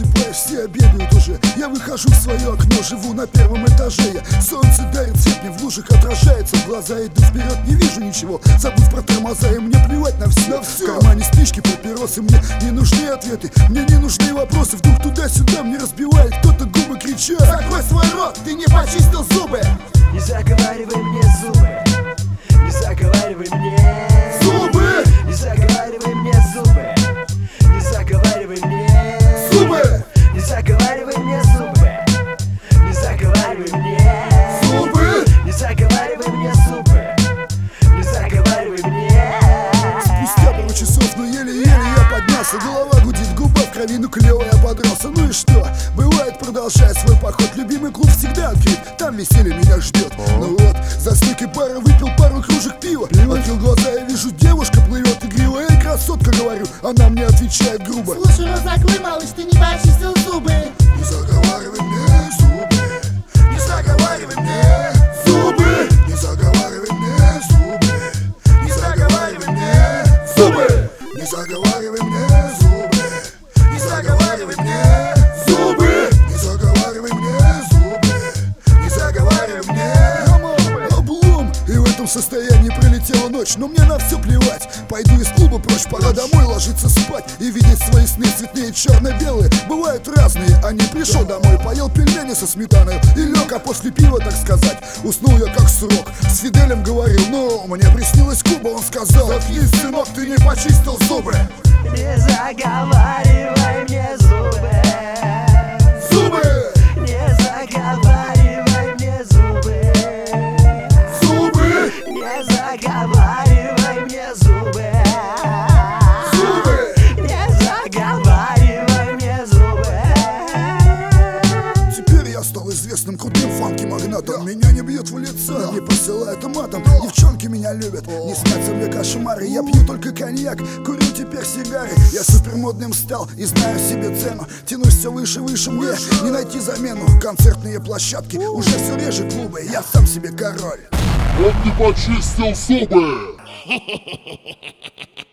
просыпаешься и обедают уже. Я выхожу в свое окно, живу на первом этаже. Солнце дарит свет, мне в лужах отражается. В глаза иду вперед, не вижу ничего. Забудь про тормоза, и мне плевать на все. В кармане спички, папиросы, мне не нужны ответы, мне не нужны вопросы. Вдруг туда-сюда мне разбивает кто-то губы, крича: закрой свой рот, ты не почистил зубы. Не заговаривай мне зубы, не заговаривай мне зубы, не заговаривай мне зубы, не заговаривай мне зубы, не заговаривай мне зубы, не заговаривай мне зубы, не заговаривай мне зубы, не заговаривай мне. Спустя пару часов, но еле-еле я поднялся. Голова гудит, губа в крови, ну клево я подрался. Ну и что? Бывает, продолжая свой поход. Любимый клуб всегда открыт, там веселье меня ждет. Ну вот, за стойкой бара выпил пару кружек пива. Открыл глаза, я вижу, девушка плывет игриво. Эй, красотка, говорю, она мне отвечает грубо: слушай, ну закрой, малыш, ты не почистил зубы. не заговаривай мне зубы, не заговаривай мне зубы, не заговаривай мне зубы, не заговаривай мне зубы, не заговаривай мне зубы, не заговаривай мне зубы, не заговаривай мне зубы, не заговаривай мне. Облом, и в этом состоянии пролетела ночь. Но мне на все плевать, пойду из клуба прочь. Пора домой ложиться спать и видеть свои сны цветные, черно-белые. Бывают разные, а не пришел домой. Поел пельмени со сметаной и лег, а после пива, так сказать, уснул я как сурок. С Фиделем говорил, но мне приснилось Куба. Он сказал: заткнись, сынок, ты не почистил зубы. Не заговаривай мне зубы, Зубы, не заговаривай мне зубы, зубы, не заговаривай мне зубы, зубы. не заговаривай мне зубы. Теперь я стал известным крутым фанки-магнатом. Меня не бьют в лицо, не посылают матом. Девчонки меня любят, не снятся мне кошмары. Я пью только коньяк, курю теперь сигары. Я супермодным стал и знаю себе цену. Тянусь все выше, выше, мне не найти замену. Концертные площадки, уже все реже клубы. Я сам себе король. Он не почистил зубы.